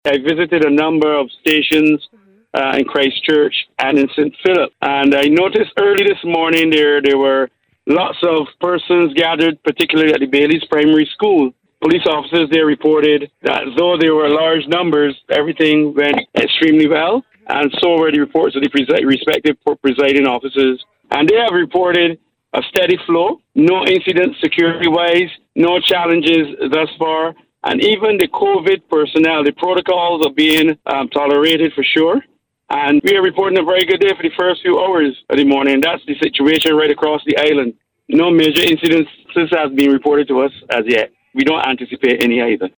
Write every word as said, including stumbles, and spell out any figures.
I visited a number of stations uh, in Christchurch and in Saint Philip, and I noticed early this morning there there were lots of persons gathered, particularly at the Bailey's Primary School. Police officers there reported that though there were large numbers, everything went extremely well, and so were the reports of the presi- respective presiding officers. And they have reported a steady flow, no incidents security-wise, no challenges thus far, and even the COVID personnel, the protocols are being um, tolerated for sure. And we are reporting a very good day for the first few hours of the morning. That's the situation right across the island. No major incidents have been reported to us as yet. We don't anticipate any either.